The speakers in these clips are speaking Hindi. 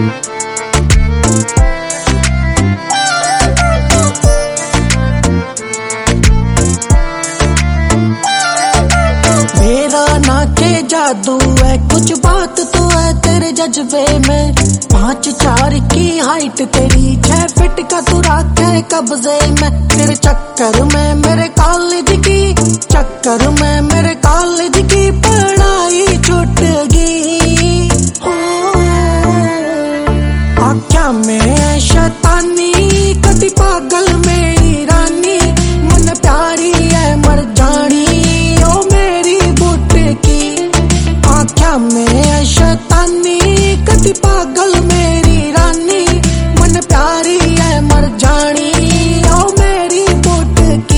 मेरा ना के जादू है, कुछ बात तो है तेरे जज्बे में। 5'4" की हाइट तेरी, 6 फीट का तू रखे कब्जे में। तेरे चक्कर में मेरे कॉलेज की पढ़ाई छूट गई। आँखों में शैतानी, कदी पागल मेरी रानी। मन प्यारी है मर जानी ओ मेरी बुट की। आँखों में शैतानी, कदी पागल मेरी रानी। मन प्यारी है मर जानी ओ मेरी बुट की।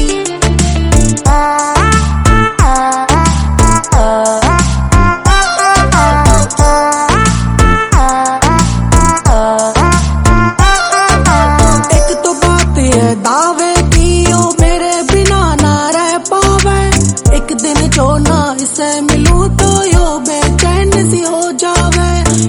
दावे की ओ मेरे बिना ना रह पावे। एक दिन जो ना इसे मिलूं तो यो बेचैन सी हो जावे,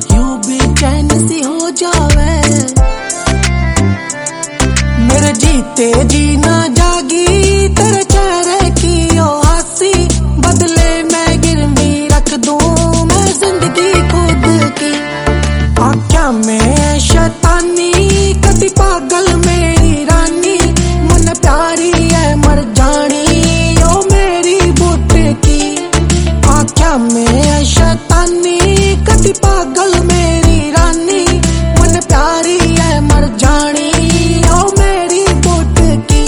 मेरे जीते जी ना जागी तेरे चेहरे की ओ हंसी। बदले मैं गिरवी रख दूं मैं जिंदगी खुद की। आँखों में शैतानी, कदी पागल मेरी रानी। मन प्यारी है मर जानी ओ मेरी बुट की। आँखों में शैतानी, कदी पागल मेरी रानी। मन प्यारी है मर जानी ओ मेरी बुट की।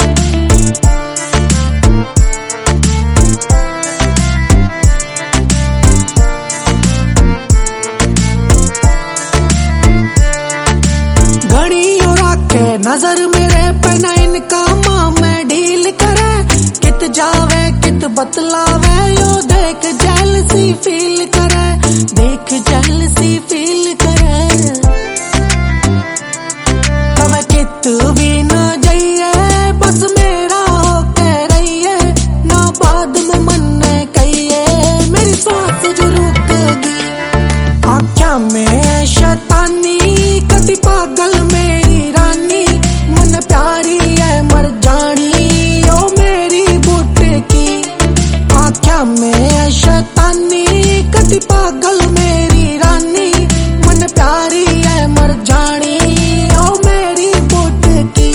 घड़ी और आके नजर मेरे पे ना इनका माँ मैं ढील करे। कित जावे कित बतलावे यो देख जेलसी फील करे। तब कित भी ना जाइए बस मेरा होके रहिए। ना बाद में मन ने कहिए मेरी सांस जो रुक गई। आँखों में शैतानी, कदी पागल मेरी रानी। मन प्यारी है मर जानी ओ मेरी बुट की। आँखों में शैतानी, कदी पागल मेरी रानी। मन प्यारी है मर जानी ओ मेरी बुट की।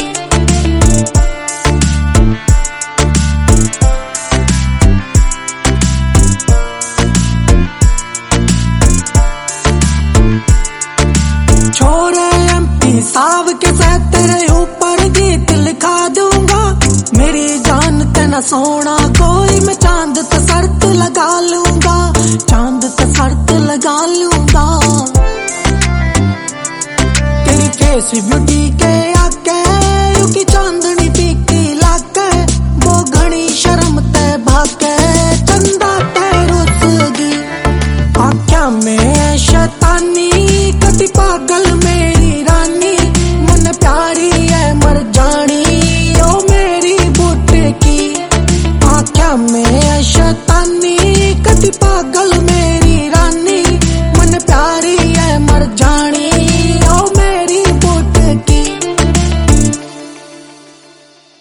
छोरे MP साहब के साथ तेरे ऊपर गीत लिखा दूंगा। मेरी जान ते न सोना कोई, मैं चांद ते शर्त लगा लूंगा। तेरी फेस ब्यूटी